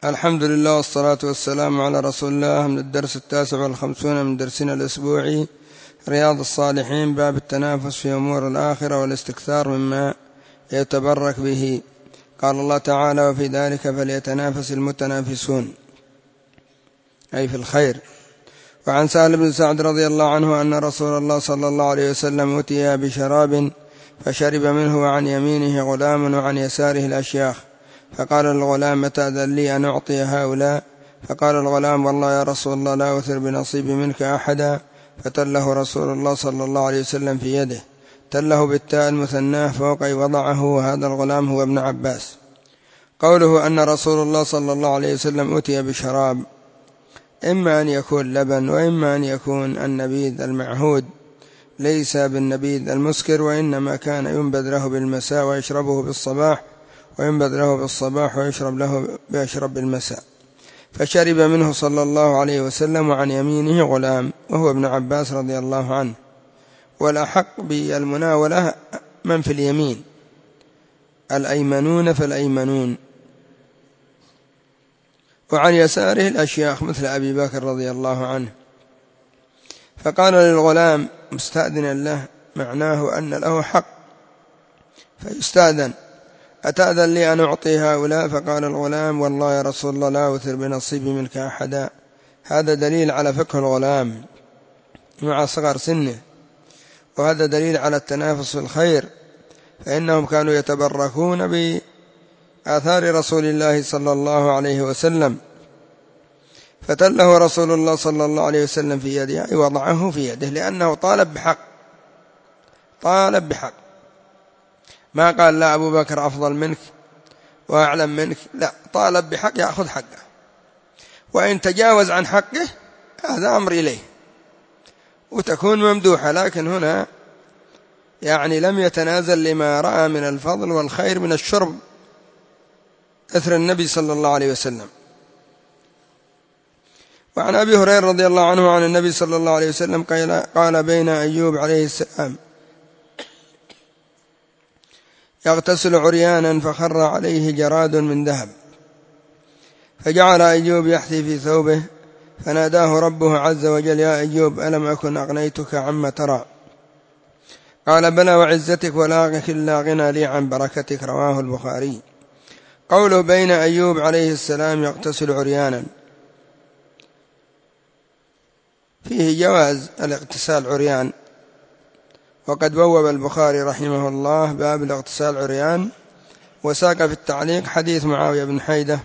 الحمد لله والصلاة والسلام على رسول الله. من الدرس 59 من درسنا الأسبوعي رياض الصالحين، باب التنافس في أمور الآخرة والاستكثار مما يتبرك به. قال الله تعالى: وفي ذلك فليتنافس المتنافسون، أي في الخير. وعن سهل بن سعد رضي الله عنه أن رسول الله صلى الله عليه وسلم أتي بشراب فشرب منه، وعن يمينه غلام وعن يساره الأشياخ، فقال الغلام: متى لي أن أعطي هؤلاء؟ فقال الغلام: والله يا رسول الله لا أوثر بنصيبي منك أحدا. فتله رسول الله صلى الله عليه وسلم في يده، تله بالتاء المثناه فوق وضعه، وهذا الغلام هو ابن عباس. قوله أن رسول الله صلى الله عليه وسلم أتي بشراب، إما أن يكون لبن وإما أن يكون النبيذ المعهود، ليس بالنبيذ المسكر، وإنما كان ينبذ له بالمساء ويشربه بالصباح، وينبذ له بالصباح ويشرب بالمساء. فشرب منه صلى الله عليه وسلم، وعن يمينه غلام وهو ابن عباس رضي الله عنه، والأحق بالمناولة من في اليمين، الأيمنون فالأيمنون. وعن يساره الأشياخ مثل أبي بكر رضي الله عنه. فقال للغلام مستأذنا له، معناه أن له حق فيستأذن: أتأذن لي أن أعطي هؤلاء؟ فقال الغلام: والله يا رسول الله لا أوثر بنصيبي منك أحدا. هذا دليل على فقه الغلام مع صغر سنه، وهذا دليل على التنافس في الخير، فإنهم كانوا يتبركون بآثار رسول الله صلى الله عليه وسلم. فتله رسول الله صلى الله عليه وسلم في يده، أي وضعه في يده، لأنه طالب بحق. ما قال لا أبو بكر أفضل منك وأعلم منك، لا، طالب بحق يأخذ حقه، وإن تجاوز عن حقه هذا أمر إليه وتكون ممدوحة. لكن هنا يعني لم يتنازل لما رأى من الفضل والخير من الشرب أثر النبي صلى الله عليه وسلم. وعن أبي هريرة رضي الله عنه عن النبي صلى الله عليه وسلم قال: بين أيوب عليه السلام يغتسل عريانا فخر عليه جراد من ذهب، فجعل أيوب يحثي في ثوبه، فناداه ربه عز وجل: يا أيوب ألم أكن أغنيتك عما ترى؟ قال: بلى وعزتك، ولكن لا غنى لي عن بركتك. رواه البخاري. قوله بين أيوب عليه السلام يغتسل عريانا، فيه جواز الاغتسال عريان، وقد بوب البخاري رحمه الله باب الاغتسال عريان، وساق في التعليق حديث معاوية بن حيدة،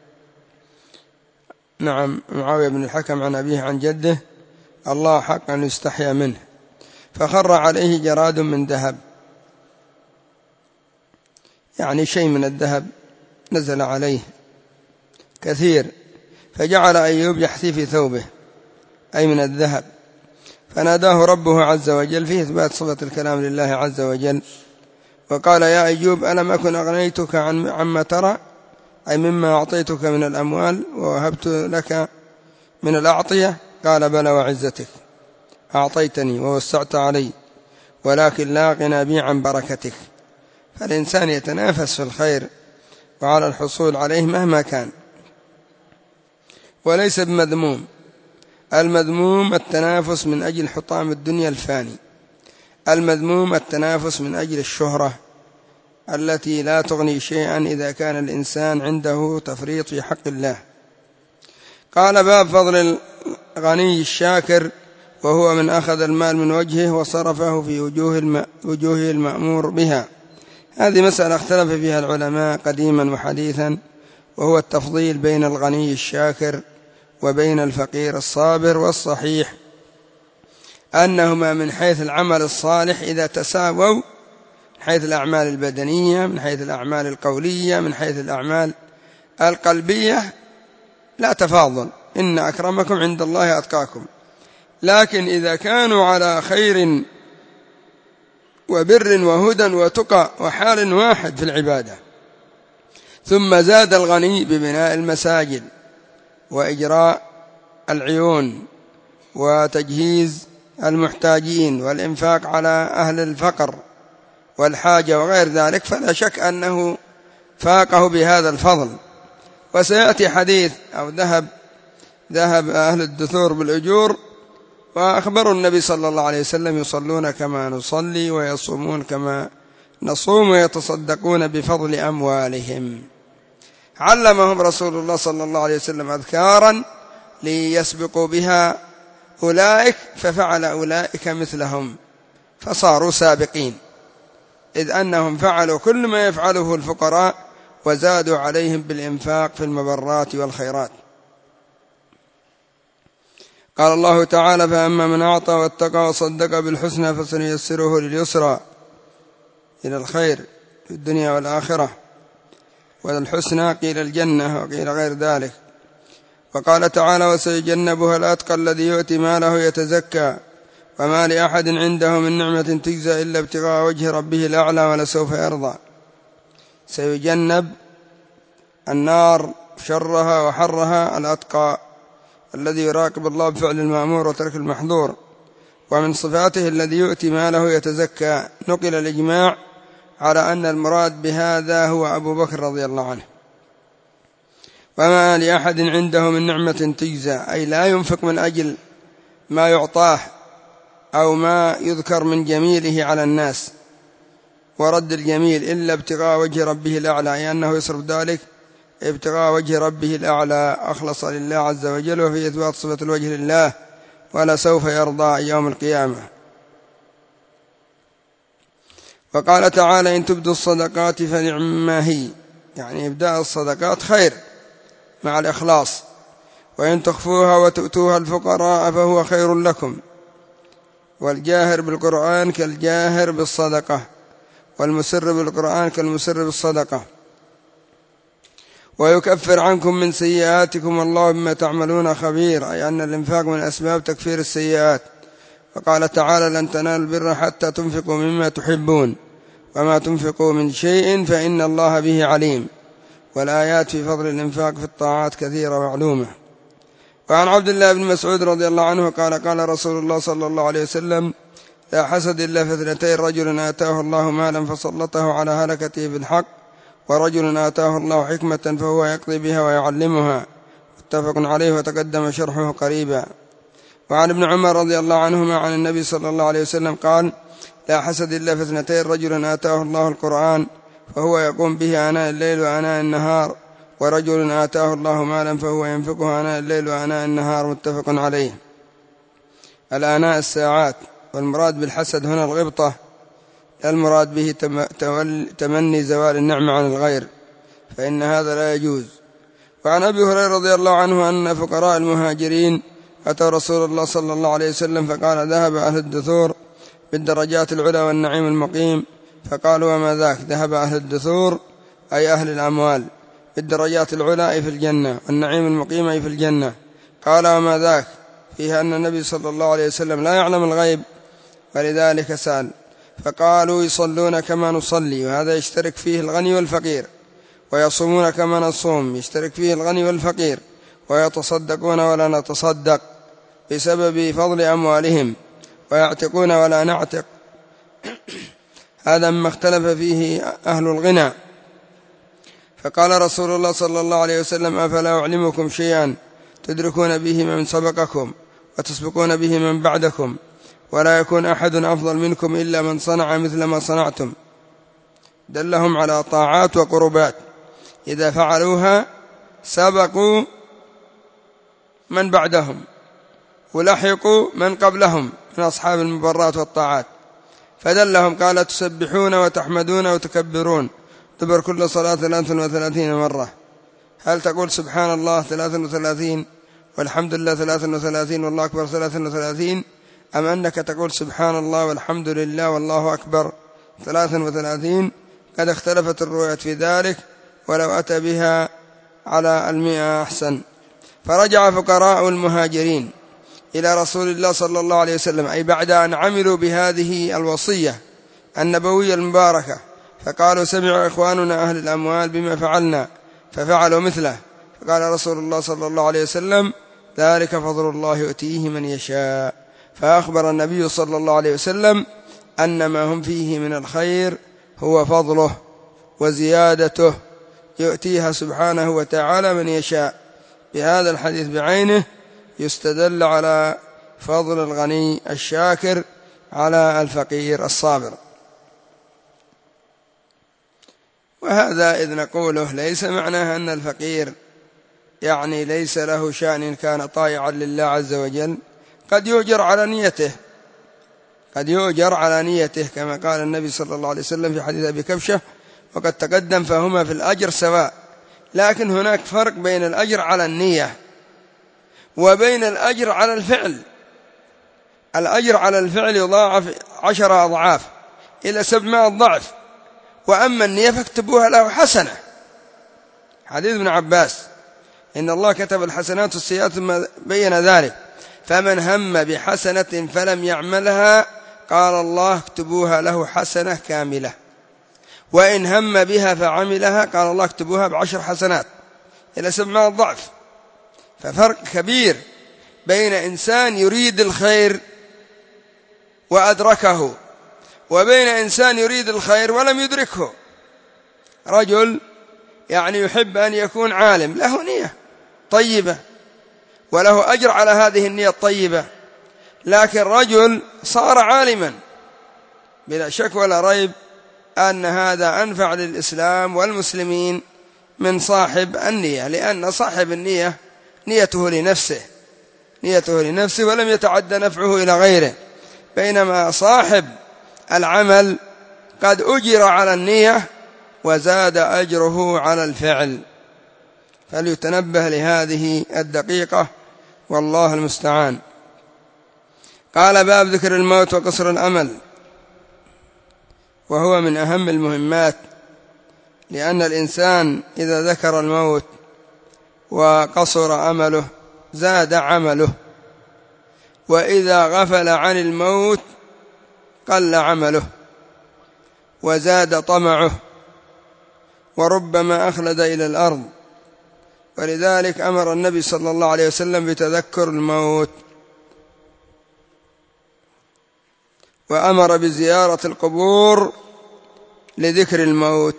معاوية بن الحكم عن أبيه عن جده: الله حق أن يستحيا منه. فخر عليه جراد من ذهب، يعني شيء من الذهب نزل عليه كثير، فجعل أيوب يحثي في ثوبه، أي من الذهب. فناداه ربه عز وجل، فيه إثبات صفة الكلام لله عز وجل، وقال: يا أيوب ألم أكن أغنيتك عما ترى، أي مما أعطيتك من الأموال ووهبت لك من الأعطية؟ قال: بلى وعزتك، أعطيتني ووسعت علي، ولكن لا غنى بي عن بركتك. فالإنسان يتنافس في الخير وعلى الحصول عليه مهما كان، وليس بمذموم. المذموم التنافس من أجل حطام الدنيا الفاني، المذموم التنافس من أجل الشهرة التي لا تغني شيئا إذا كان الإنسان عنده تفريط في حق الله. قال: باب فضل الغني الشاكر، وهو من أخذ المال من وجهه وصرفه في وجوه المأمور بها. هذه مسألة اختلف فيها العلماء قديما وحديثا، وهو التفضيل بين الغني الشاكر وبين الفقير الصابر. والصحيح أنهما من حيث العمل الصالح إذا تساووا، من حيث الأعمال البدنية، من حيث الأعمال القولية، من حيث الأعمال القلبية، لا تفاضل، إن أكرمكم عند الله أتقاكم. لكن إذا كانوا على خير وبر وهدى وتقى وحال واحد في العبادة، ثم زاد الغني ببناء المساجد وإجراء العيون وتجهيز المحتاجين والإنفاق على أهل الفقر والحاجة وغير ذلك، فلا شك أنه فاقه بهذا الفضل. وسيأتي حديث أو ذهب أهل الدثور بالأجور، وأخبروا النبي صلى الله عليه وسلم يصلون كما نصلي ويصومون كما نصوم ويتصدقون بفضل أموالهم. علمهم رسول الله صلى الله عليه وسلم أذكارا ليسبقوا بها أولئك، ففعل أولئك مثلهم فصاروا سابقين، إذ أنهم فعلوا كل ما يفعله الفقراء وزادوا عليهم بالإنفاق في المبرات والخيرات. قال الله تعالى: فأما من أعطى واتقى وصدق بالحسنى فسنيسره لليسرى، إلى الخير في الدنيا والآخرة، والحسنى قيل الجنة وقيل غير ذلك. وقال تعالى: وسيجنبها الأتقى الذي يؤتي ماله يتزكى وما لأحد عنده من نعمة تجزى إلا ابتغاء وجه ربه الأعلى ولسوف يرضى. سيجنب النار شرها وحرها الأتقى الذي يراقب الله بفعل المأمور وترك المحظور. ومن صفاته الذي يؤتي ماله يتزكى. نقل الإجماع على أن المراد بهذا هو أبو بكر رضي الله عنه. وما لأحد عنده من نعمة تجزى، أي لا ينفق من أجل ما يعطاه أو ما يذكر من جميله على الناس ورد الجميل إلا ابتغاء وجه ربه الأعلى، أي أنه يصرف ذلك ابتغاء وجه ربه الأعلى، أخلص لله عز وجل، وفي إثبات صفة الوجه لله، ولا سوف يرضى يوم القيامة. وقال تعالى: إن تبدوا الصدقات فنعما هي، يعني إبداء الصدقات خير مع الإخلاص، وإن تخفوها وتؤتوها الفقراء فهو خير لكم. والجاهر بالقرآن كالجاهر بالصدقة، والمسر بالقرآن كالمسر بالصدقة. ويكفر عنكم من سيئاتكم والله بما تعملون خبير، أي أن الإنفاق من أسباب تكفير السيئات. وقال تعالى: لن تنالوا البر حتى تنفقوا مما تحبون وما تنفقوا من شيء فإن الله به عليم. والآيات في فضل الإنفاق في الطاعات كثيرة ومعلومة. وعن عبد الله بن مسعود رضي الله عنه قال: قال رسول الله صلى الله عليه وسلم: لا حسد إلا في اثنتين: رجل آتاه الله مالا فسلطه على هلكته بالحق، ورجل آتاه الله حكمة فهو يقضي بها ويعلمها. متفق عليه وتقدم شرحه قريبا. وعن ابن عمر رضي الله عنهما عن النبي صلى الله عليه وسلم قال: لا حسد إلا في اثنتين: رجل آتاه الله القرآن فهو يقوم به آناء الليل وآناء النهار، ورجل آتاه الله مالا فهو ينفقه آناء الليل وآناء النهار. متفق عليه. الآناء الساعات، والمراد بالحسد هنا الغبطة، المراد به تمني زوال النعمة عن الغير، فإن هذا لا يجوز. وعن أبي هريرة رضي الله عنه أن فقراء المهاجرين أتوا رسول الله صلى الله عليه وسلم فقال: ذهب أهل الدثور بالدرجات العلى والنعيم المقيم. فقالوا: وما ذاك؟ ذهب أهل الدثور أي أهل الأموال بالدرجات العلى أي في الجنة، والنعيم المقيم أي في الجنة. قال: وما ذاك؟ فيها أن النبي صلى الله عليه وسلم لا يعلم الغيب ولذلك سأل. فقالوا: يصلون كما نصلي، وهذا يشترك فيه الغني والفقير، ويصومون كما نصوم، يشترك فيه الغني والفقير، ويتصدقون ولا نتصدق بسبب فضل أموالهم، ويعتقون ولا نعتق. هذا مما اختلف فيه أهل الغنى. فقال رسول الله صلى الله عليه وسلم: أفلا أعلمكم شيئا تدركون به من سبقكم وتسبقون به من بعدكم، ولا يكون أحد أفضل منكم إلا من صنع مثل ما صنعتم. دلهم على طاعات وقربات إذا فعلوها سبقوا من بعدهم ولحقوا من قبلهم من أصحاب المبرات والطاعات. فدلهم قال: تسبحون وتحمدون وتكبرون دبر كل صلاة 33 مرة. هل تقول سبحان الله 33 والحمد لله 33 والله أكبر 33، أم أنك تقول سبحان الله والحمد لله والله أكبر 33؟ قد اختلفت الروايات في ذلك، ولو أتى بها على 100 أحسن. فرجع فقراء المهاجرين إلى رسول الله صلى الله عليه وسلم، أي بعد أن عملوا بهذه الوصية النبوية المباركة، فقالوا: سمع إخواننا أهل الأموال بما فعلنا ففعلوا مثله. فقال رسول الله صلى الله عليه وسلم: ذلك فضل الله يؤتيه من يشاء. فأخبر النبي صلى الله عليه وسلم أن ما هم فيه من الخير هو فضله وزيادته يؤتيها سبحانه وتعالى من يشاء. بهذا الحديث بعينه يستدل على فضل الغني الشاكر على الفقير الصابر. وهذا إذ نقوله ليس معناه أن الفقير يعني ليس له شأن إن كان طائعا لله عز وجل، قد يؤجر على نيته، قد يؤجر على نيته كما قال النبي صلى الله عليه وسلم في حديث أبي كبشة وقد تقدم فهما في الأجر سواء. لكن هناك فرق بين الأجر على النية وبين الأجر على الفعل. الأجر على الفعل يضاعف 10 أضعاف إلى 700 ضعف، وأما النية فاكتبوها له حسنة. حديث ابن عباس إن الله كتب الحسنات والسيئات ثم بين ذلك، فمن هم بحسنة فلم يعملها قال الله اكتبوها له حسنة كاملة، وإن هم بها فعملها قال الله اكتبوها ب10 حسنات إلى 700 ضعف. ففرق كبير بين إنسان يريد الخير وأدركه وبين إنسان يريد الخير ولم يدركه. رجل يعني يحب أن يكون عالم، له نية طيبة وله أجر على هذه النية الطيبة، لكن رجل صار عالما بلا شك ولا ريب أن هذا أنفع للإسلام والمسلمين من صاحب النية، لأن صاحب النية نيته لنفسه ولم يتعدى نفعه إلى غيره، بينما صاحب العمل قد أجر على النية وزاد أجره على الفعل. فليتنبه لهذه الدقيقة والله المستعان. قال باب ذكر الموت وقصر الأمل، وهو من أهم المهمات، لأن الإنسان إذا ذكر الموت وقصر أمله زاد عمله، وإذا غفل عن الموت قل عمله وزاد طمعه وربما أخلد إلى الأرض. ولذلك أمر النبي صلى الله عليه وسلم بتذكر الموت، وأمر بزيارة القبور لذكر الموت.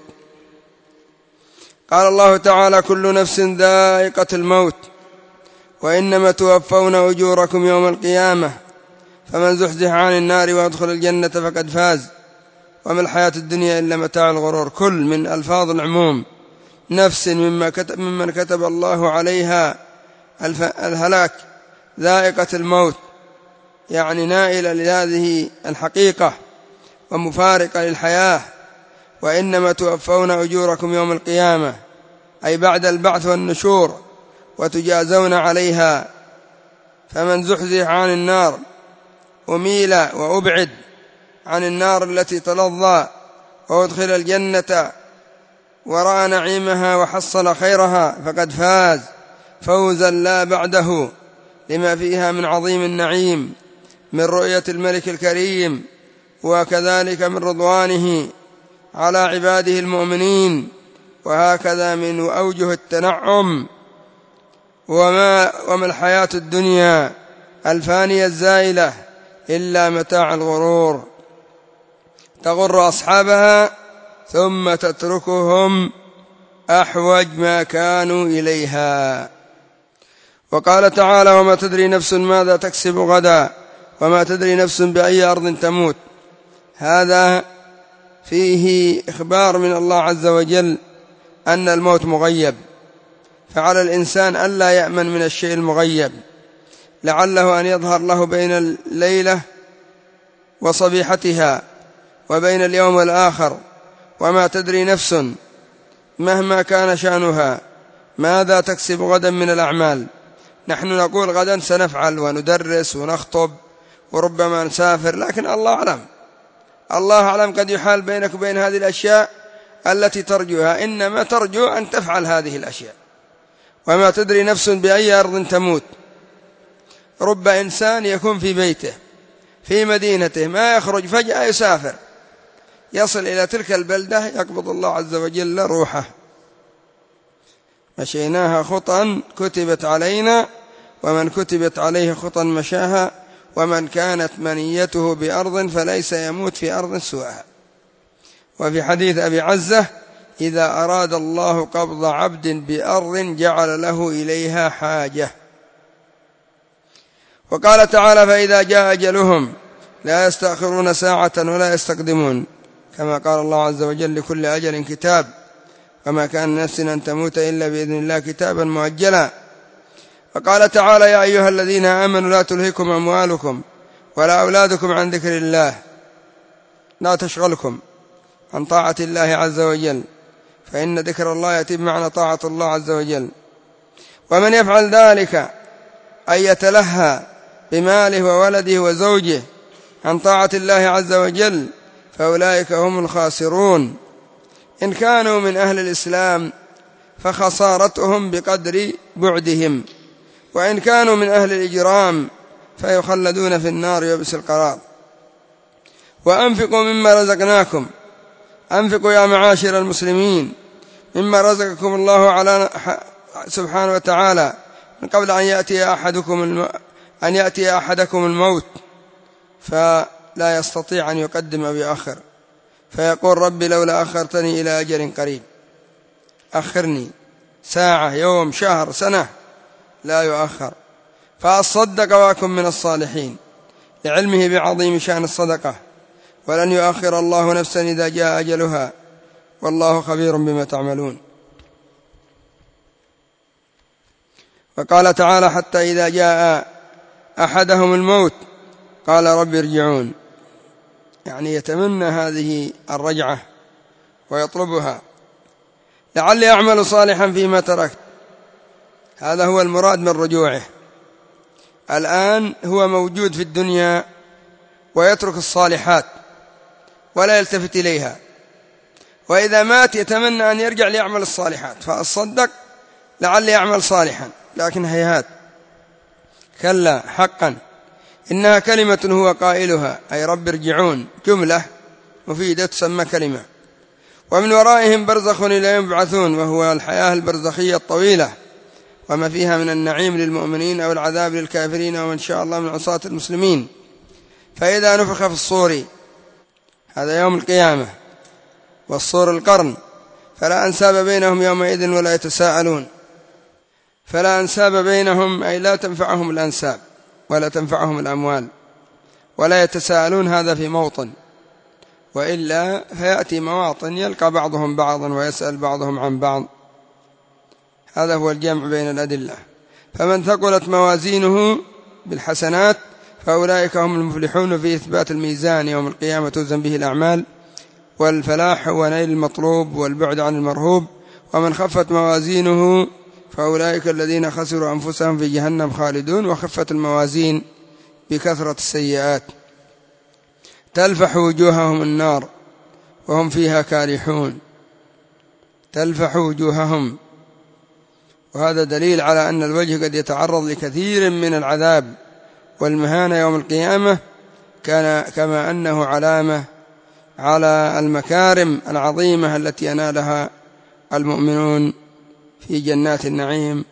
قال الله تعالى كل نفس ذائقة الموت وإنما توفون أجوركم يوم القيامة فمن زحزح عن النار وأدخل الجنة فقد فاز وما الحياة الدنيا إلا متاع الغرور. كل من ألفاظ العموم، نفس ممن كتب الله عليها الهلاك، ذائقة الموت يعني نائلة لهذه الحقيقة ومفارقة للحياة. وإنما توفون أجوركم يوم القيامة أي بعد البعث والنشور وتجازون عليها. فمن زحزح عن النار أميل وأبعد عن النار التي تلظى وأدخل الجنة ورأى نعيمها وحصل خيرها فقد فاز فوزا لا بعده، لما فيها من عظيم النعيم من رؤية الملك الكريم، وكذلك من رضوانه على عباده المؤمنين، وهكذا من أوجه التنعم. وما الحياة الدنيا الفانية الزائلة إلا متاع الغرور، تغر أصحابها ثم تتركهم أحوج ما كانوا إليها. وقال تعالى وما تدري نفس ماذا تكسب غدا وما تدري نفس بأي أرض تموت. هذا فيه إخبار من الله عز وجل أن الموت مغيب، فعلى الإنسان ألا يأمن من الشيء المغيب، لعله أن يظهر له بين الليلة وصبيحتها وبين اليوم والآخر. وما تدري نفس مهما كان شأنها ماذا تكسب غدا من الأعمال. نحن نقول غدا سنفعل وندرس ونخطب وربما نسافر، لكن الله أعلم قد يحال بينك وبين هذه الأشياء التي ترجوها، إنما ترجو أن تفعل هذه الأشياء. وما تدري نفس بأي أرض تموت. رب إنسان يكون في بيته في مدينته ما يخرج، فجأة يسافر يصل إلى تلك البلدة يقبض الله عز وجل روحه. مشيناها خطا كتبت علينا ومن كتبت عليه خطا مشاها ومن كانت منيته بأرض فليس يموت في أرض سواها. وفي حديث أبي عزة إذا أراد الله قبض عبد بأرض جعل له إليها حاجة. وقال تعالى: فإذا جاء أجلهم لا يستأخرون ساعة ولا يستقدمون، كما قال الله عز وجل: لكل أجل كتاب، وما كان نفس أن تموت إلا بإذن الله كتابا مؤجلا. وقال تعالى: يا أيها الذين آمنوا لا تلهكم أموالكم ولا أولادكم عن ذكر الله، لا تشغلكم عن طاعة الله عز وجل، فإن ذكر الله يأتي بمعنى طاعة الله عز وجل. ومن يفعل ذلك أن يتلهى بماله وولده وزوجه عن طاعة الله عز وجل فأولئك هم الخاسرون. إن كانوا من أهل الإسلام فخسارتهم بقدر بعدهم، وإن كانوا من أهل الإجرام فيخلدون في النار يبس القرار. وأنفقوا مما رزقناكم، أنفقوا يا معاشر المسلمين مما رزقكم الله على سبحانه وتعالى من قبل أن يأتي أحدكم الموت فلا يستطيع أن يقدم أو يؤخر، فيقول: ربي لولا أخرتني إلى أجل قريب، أخرني ساعة، يوم، شهر، سنة، لا يؤخر، فأصدق وأكن من الصالحين، لعلمه بعظيم شأن الصدقة، ولن يؤخر الله نفسا إذا جاء أجلها، والله خبير بما تعملون. وقال تعالى: حتى إذا جاء أحدهم الموت قال رب ارجعون، يعني يتمنى هذه الرجعة ويطلبها: لعلي أعمل صالحا فيما تركت. هذا هو المراد من رجوعه. الآن هو موجود في الدنيا ويترك الصالحات ولا يلتفت إليها، وإذا مات يتمنى أن يرجع ليعمل الصالحات، فأصدق لعلي أعمل صالحا، لكن هيهات، كلا حقا إنها كلمة هو قائلها، أي رب ارجعون، جملة مفيدة تسمى كلمة. ومن ورائهم برزخ إلى يوم يبعثون، وهو الحياة البرزخية الطويلة وما فيها من النعيم للمؤمنين أو العذاب للكافرين أو إن شاء الله من عصاة المسلمين. فإذا نفخ في الصور، هذا يوم القيامة، والصور القرن، فلا أنساب بينهم يومئذ ولا يتساءلون. فلا أنساب بينهم أي لا تنفعهم الأنساب ولا تنفعهم الأموال، ولا يتساءلون هذا في موطن، وإلا فيأتي مواطن يلقى بعضهم بعضا ويسأل بعضهم عن بعض. هذا هو الجمع بين الأدلة. فمن ثقلت موازينه بالحسنات فأولئك هم المفلحون في إثبات الميزان يوم القيامة توزن به الأعمال، والفلاح هو نيل المطلوب والبعد عن المرهوب. ومن خفت موازينه فأولئك الذين خسروا أنفسهم في جهنم خالدون. وخفت الموازين بكثرة السيئات، تلفح وجوههم النار وهم فيها كارحون، تلفح وجوههم، وهذا دليل على أن الوجه قد يتعرض لكثير من العذاب والمهانة يوم القيامة، كما أنه علامة على المكارم العظيمة التي ينالها المؤمنون في جنات النعيم.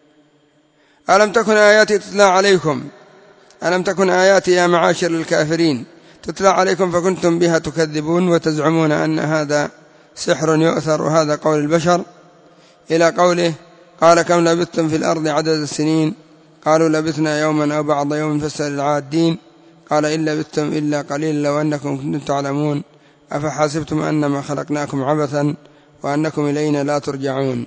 ألم تكن آياتي تتلى عليكم، ألم تكن آياتي يا معاشر الكافرين تتلى عليكم فكنتم بها تكذبون وتزعمون أن هذا سحر يؤثر وهذا قول البشر، إلى قوله: قال كم لبثتم في الأرض عدد السنين؟ قالوا لبثنا يوما أو بعض يوم فاسأل العادين. قال إن لبثتم إلا قليلا لو أنكم كنتم تعلمون أفحسبتم أنما خلقناكم عبثا وأنكم إلينا لا ترجعون.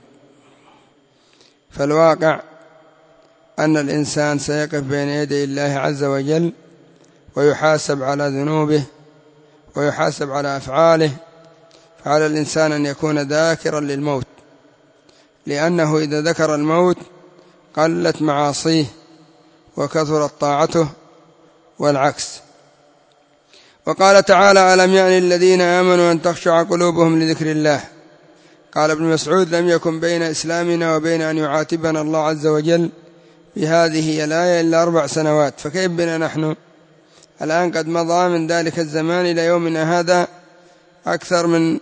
فالواقع أن الإنسان سيقف بين يدي الله عز وجل ويحاسب على ذنوبه ويحاسب على أفعاله. فعلى الإنسان أن يكون ذاكرا للموت، لأنه إذا ذكر الموت قلت معاصيه وكثرت طاعته، والعكس. وقال تعالى: ألم يأن الذين آمنوا أن تخشع قلوبهم لذكر الله. قال ابن مسعود: لم يكن بين إسلامنا وبين أن يعاتبنا الله عز وجل بهذه الآية إلا 4 سنوات، فكيف بنا نحن الآن؟ قد مضى من ذلك الزمان إلى يومنا هذا أكثر من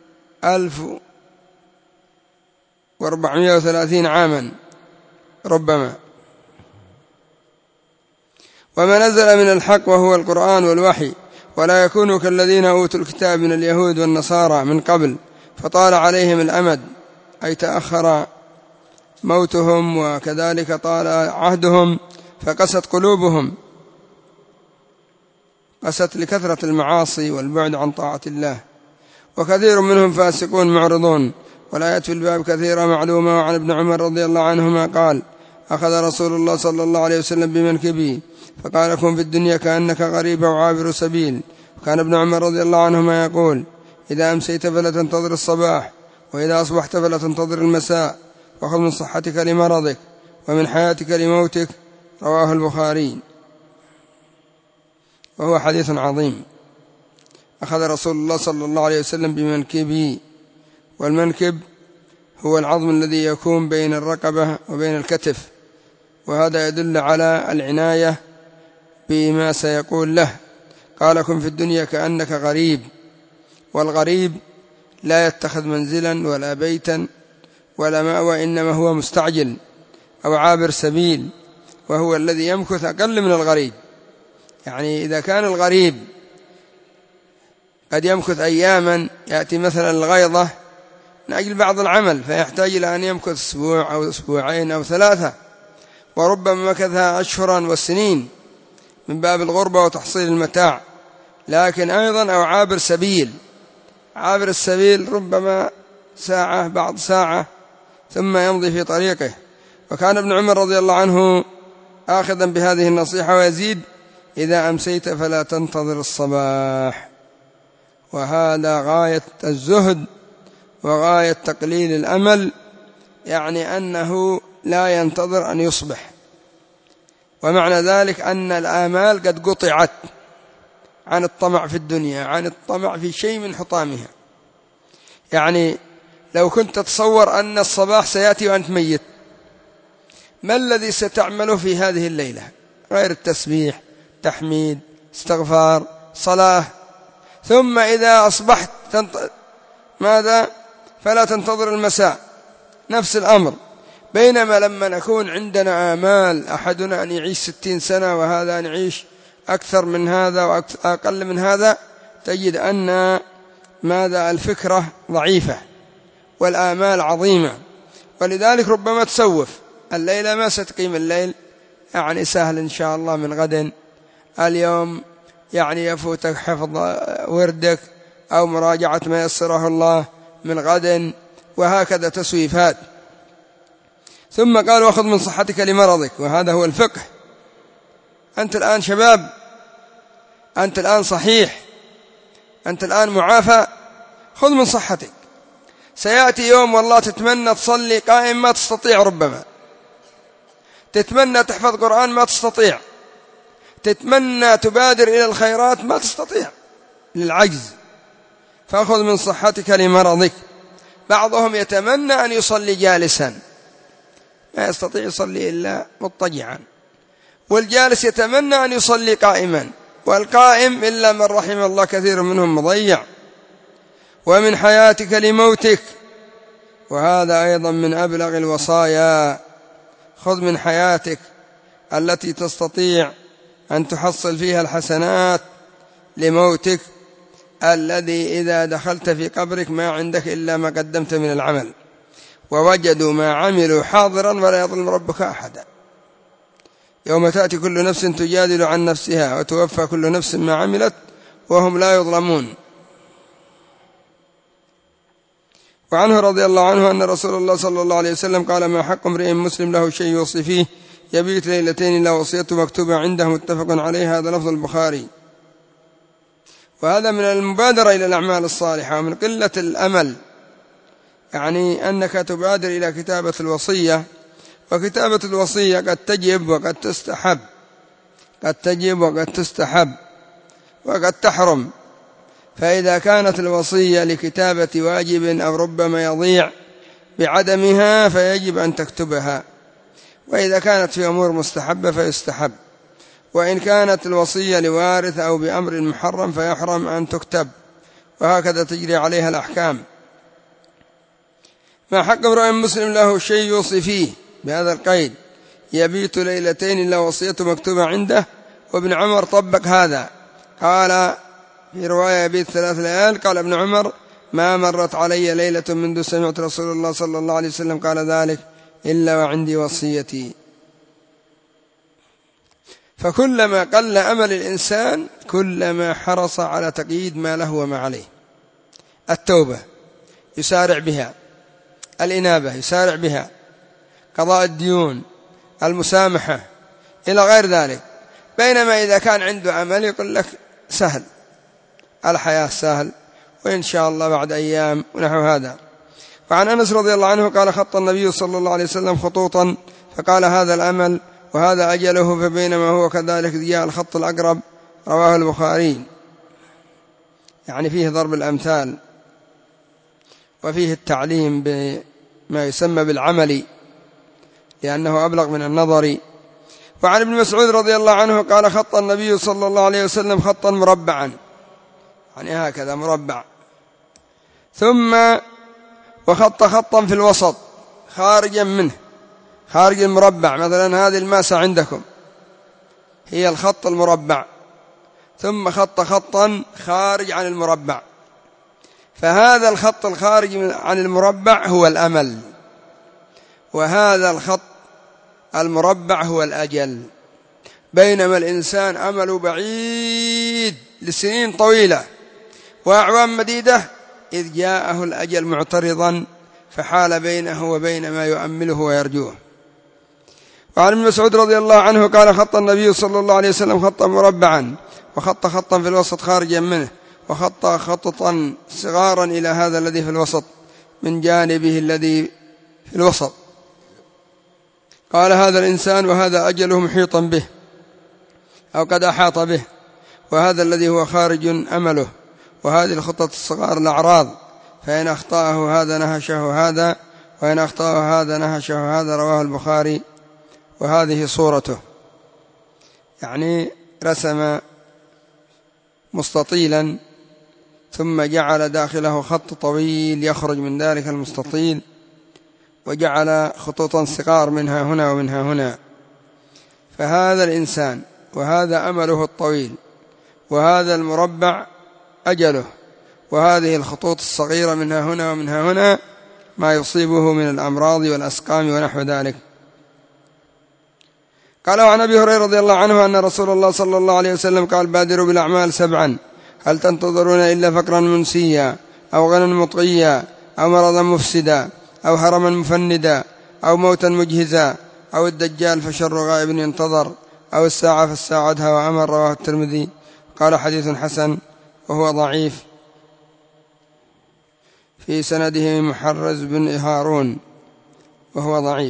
1430 عاما ربما. وما نزل من الحق وهو القرآن والوحي، ولا يكونوا كالذين أوتوا الكتاب من اليهود والنصارى من قبل فطال عليهم الأمد، أي تأخر موتهم، وكذلك طال عهدهم، فقست قلوبهم، قست لكثرة المعاصي والبعد عن طاعة الله، وكثير منهم فاسقون معرضون. والآيات في الباب كثيرة معلومة. وعن ابن عمر رضي الله عنهما قال: أخذ رسول الله صلى الله عليه وسلم بمنكبي فقال: كن في الدنيا كأنك غريب أو عابر سبيل. وكان ابن عمر رضي الله عنهما يقول: إذا أمسيت فلا تنتظر الصباح، وإذا أصبحت فلا تنتظر المساء، وخذ من صحتك لمرضك ومن حياتك لموتك. رواه البخاري. وهو حديث عظيم. أخذ رسول الله صلى الله عليه وسلم بمنكبه، والمنكب هو العظم الذي يكون بين الرقبة وبين الكتف، وهذا يدل على العناية بما سيقول له. قال: كن في الدنيا كأنك غريب. والغريب لا يتخذ منزلا ولا بيتا ولا مأوى، إنما هو مستعجل أو عابر سبيل، وهو الذي يمكث أقل من الغريب. يعني إذا كان الغريب قد يمكث أياما، يأتي مثلا الغيضة من أجل بعض العمل فيحتاج إلى أن يمكث أسبوع أو أسبوعين أو 3، وربما مكثها أشهرا والسنين من باب الغربة وتحصيل المتاع. لكن أيضا أو عابر سبيل، عابر السبيل ربما ساعة بعض ساعة ثم يمضي في طريقه. وكان ابن عمر رضي الله عنه آخذا بهذه النصيحة ويزيد: إذا أمسيت فلا تنتظر الصباح. وهذا غاية الزهد وغاية تقليل الأمل، يعني أنه لا ينتظر أن يصبح. ومعنى ذلك أن الآمال قد قطعت عن الطمع في الدنيا، عن الطمع في شيء من حطامها. يعني لو كنت تتصور أن الصباح سيأتي وأنت ميت، ما الذي ستعمله في هذه الليلة غير التسبيح، تحميد، استغفار، صلاة؟ ثم إذا أصبحت ماذا؟ فلا تنتظر المساء، نفس الأمر. بينما لما نكون عندنا آمال، أحدنا أن يعيش 60 سنة وهذا أن يعيش أكثر من هذا وأقل من هذا، تجد أن ماذا؟ الفكرة ضعيفة والآمال عظيمة. ولذلك ربما تسوف الليلة ما ستقيم الليل، يعني سهل إن شاء الله من غد، اليوم يعني يفوتك حفظ وردك أو مراجعة ما يسره الله من غد، وهكذا تسويفات. ثم قال: وخذ من صحتك لمرضك. وهذا هو الفقه. أنت الآن شباب، أنت الآن صحيح، أنت الآن معافى، خذ من صحتك. سيأتي يوم والله تتمنى تصلي قائم ما تستطيع، ربما تتمنى تحفظ قرآن ما تستطيع، تتمنى تبادر إلى الخيرات ما تستطيع للعجز. فأخذ من صحتك لمرضك. بعضهم يتمنى أن يصلي جالسا، ما يستطيع يصلي إلا مضطجعا، والجالس يتمنى أن يصلي قائما، والقائم إلا من رحم الله كثير منهم مضيع. ومن حياتك لموتك، وهذا أيضا من أبلغ الوصايا. خذ من حياتك التي تستطيع أن تحصل فيها الحسنات لموتك، الذي إذا دخلت في قبرك ما عندك إلا ما قدمت من العمل، ووجدوا ما عملوا حاضرا ولا يظلم ربك أحدا. يوم تأتي كل نفس تجادل عن نفسها وتوفى كل نفس ما عملت وهم لا يظلمون. وعنه رضي الله عنه أن رسول الله صلى الله عليه وسلم قال: ما حق امرئ مسلم له شيء يوصي فيه يبيت ليلتين لا وصيته مكتوبة عنده، متفق عليه. هذا لفظ البخاري. وهذا من المبادرة إلى الأعمال الصالحة ومن قلة الأمل، يعني أنك تبادر إلى كتابة الوصية. وكتابة الوصية قد تجب وقد تستحب، قد تجب وقد تستحب وقد تحرم. فإذا كانت الوصية لكتابة واجب أو ربما يضيع بعدمها فيجب أن تكتبها، وإذا كانت في أمور مستحبة فيستحب. وإن كانت الوصية لوارث أو بأمر محرم فيحرم أن تكتب، وهكذا تجري عليها الأحكام. ما حق امرئ مسلم له شيء يوصي فيه، بهذا القيد: يبيت ليلتين لا وصيته مكتوبة عنده. وابن عمر طبق هذا، قال في رواية: يبيت 3 ليال. قال ابن عمر: ما مرت علي ليلة منذ سمعت رسول الله صلى الله عليه وسلم قال ذلك إلا وعندي وصيتي. فكلما قل أمل الإنسان كلما حرص على تقييد ما له وما عليه. التوبة يسارع بها، الإنابة يسارع بها، قضاء الديون، المسامحة إلى غير ذلك. بينما إذا كان عنده أمل يقول لك سهل، الحياة سهل وإن شاء الله بعد أيام ونحو هذا. وعن أنس رضي الله عنه قال خط النبي صلى الله عليه وسلم خطوطا فقال هذا الأمل وهذا أجله، فبينما هو كذلك جاء الخط الأقرب. رواه البخاري. يعني فيه ضرب الأمثال وفيه التعليم بما يسمى بالعمل لأنه أبلغ من النظر. وعن ابن مسعود رضي الله عنه قال خط النبي صلى الله عليه وسلم خطا مربعا، يعني هكذا مربع، ثم وخط خطا في الوسط خارجا منه، خارج المربع. مثلا هذه الماسة عندكم هي الخط المربع، ثم خط خطا خارج عن المربع، فهذا الخط الخارج عن المربع هو الأمل، وهذا الخط المربع هو الأجل. بينما الإنسان أمل بعيد لسنين طويلة وأعوام مديدة، إذ جاءه الأجل معترضا فحال بينه وبين ما يؤمله ويرجوه. وعن ابن مسعود رضي الله عنه قال خط النبي صلى الله عليه وسلم خطا مربعا وخط خطا في الوسط خارجا منه وخط خططا صغارا إلى هذا الذي في الوسط من جانبه الذي في الوسط. قال هذا الإنسان وهذا أجله محيطا به أو قد أحاط به، وهذا الذي هو خارج أمله، وهذه الخطط الصغار الأعراض، فإن أخطأه هذا نهشه هذا، وإن أخطأه هذا نهشه هذا. رواه البخاري. وهذه صورته، يعني رسم مستطيلا ثم جعل داخله خط طويل يخرج من ذلك المستطيل، وجعل خطوطا صغار منها هنا ومنها هنا. فهذا الإنسان وهذا أمله الطويل، وهذا المربع أجله، وهذه الخطوط الصغيرة منها هنا ومنها هنا ما يصيبه من الأمراض والأسقام ونحو ذلك. قال عن أبي هريرة رضي الله عنه أن رسول الله صلى الله عليه وسلم قال بادروا بالأعمال 7: هل تنتظرون إلا فقرا منسيا أو غنى مطغيا أو مرضا مفسدا أو هرما مفندا أو موتا مجهزا أو الدجال فشر غائب ينتظر أو الساعة فالساعة أدهى وأمر. رواه الترمذي. قال حديث حسن وهو ضعيف، في سنده محرز بن هارون وهو ضعيف.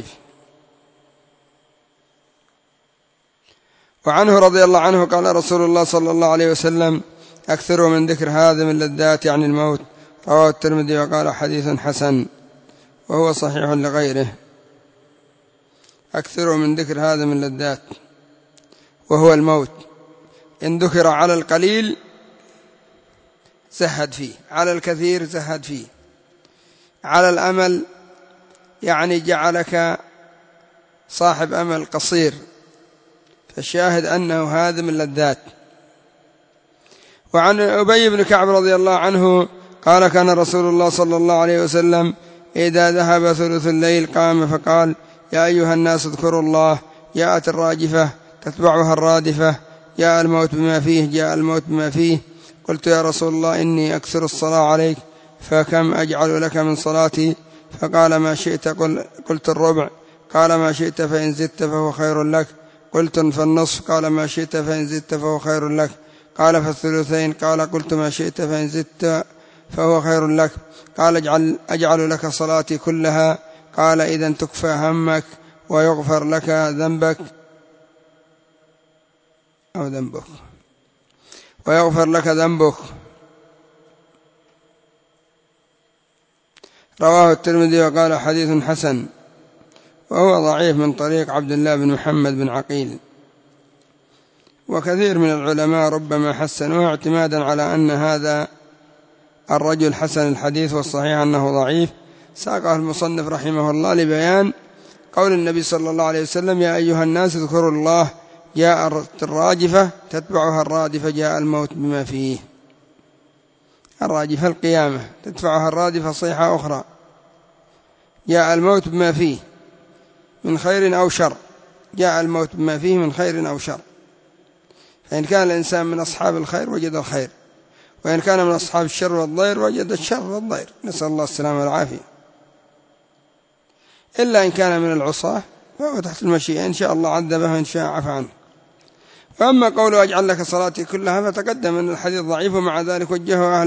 وعنه رضي الله عنه قال رسول الله صلى الله عليه وسلم أكثروا من ذكر هادم اللذات عن الموت. رواه الترمذي وقال حديث حسن وهو صحيح لغيره. أكثروا من ذكر هادم اللذات وهو الموت، إن ذكر على القليل زهد فيه، على الكثير زهد فيه، على الأمل يعني جعلك صاحب أمل قصير، فالشاهد أنه هادم اللذات. وعن أبي بن كعب رضي الله عنه قال كان رسول الله صلى الله عليه وسلم إذا ذهب ثلث الليل قام فقال يا أيها الناس اذكروا الله، جاءت الراجفة تتبعها الرادفة، جاء الموت بما فيه، جاء الموت بما فيه. قلت يا رسول الله إني أكثر الصلاة عليك فكم أجعل لك من صلاتي؟ فقال ما شئت. قلت الربع. قال ما شئت فإن زدت فهو خير لك. قلت فالنصف. قال ما شئت فإن زدت فهو خير لك. قال فالثلثين. قال قلت ما شئت فإن زدت فهو خير لك. قال أجعل لك صلاتي كلها. قال إذن تكفى همك ويغفر لك ذنبك أو ذنبك ويغفر لك ذنبك. رواه الترمذي وقال حديث حسن وهو ضعيف من طريق عبد الله بن محمد بن عقيل. وكثير من العلماء ربما حسنوه اعتمادا على أن هذا الرجل حسن الحديث، والصحيح أنه ضعيف. ساقه المصنف رحمه الله لبيان قول النبي صلى الله عليه وسلم يا أيها الناس اذكروا الله، جاء الراجفة تتبعها الرادفة، جاء الموت بما فيه. الراجفة القيامة تدفعها الرادفة صيحة أخرى. جاء الموت بما فيه من خير أو شر، جاء الموت بما فيه من خير أو شر، فإن كان الإنسان من أصحاب الخير وجد الخير، وإن كان من أصحاب الشر والضير وجد الشر والضير، نسأل الله السلامة والعافية. إلا إن كان من العصاة فهو تحت المشيئة، إن شاء الله عذبه، إن شاء عفى عنه. وأما قوله أجعل لك صلاتي كلها فتقدم أن الحديث ضعيف، ومع ذلك وجهه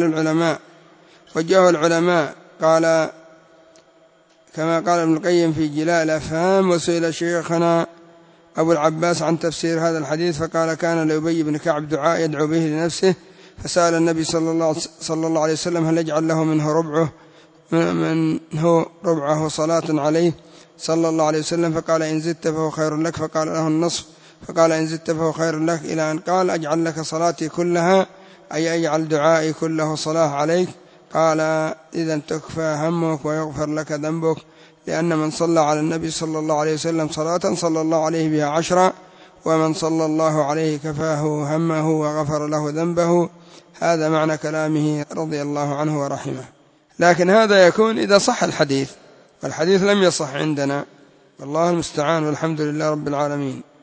العلماء قال كما قال ابن القيم في جلاء الأفهام: وسئل شيخنا أبو العباس عن تفسير هذا الحديث فقال: كان لأبي بن كعب دعاء يدعو به لنفسه، فسأل النبي صلى الله عليه وسلم هل يجعل له منه ربعه صلاة عليه صلى الله عليه وسلم، فقال: إن زدت فهو خير لك، فقال له النصف، فقال: إن زدت فهو خير لك، إلى أن قال: أجعل لك صلاتي كلها، أي أجعل دعائي كله صلاة عليك. قال: إذن تكفى همك ويغفر لك ذنبك، لأن من صلى على النبي صلى الله عليه وسلم صلاة صلى الله عليه بها 10، ومن صلى الله عليه كفاه همه وغفر له ذنبه. هذا معنى كلامه رضي الله عنه ورحمه. لكن هذا يكون إذا صح الحديث، والحديث لم يصح عندنا، والله المستعان، والحمد لله رب العالمين.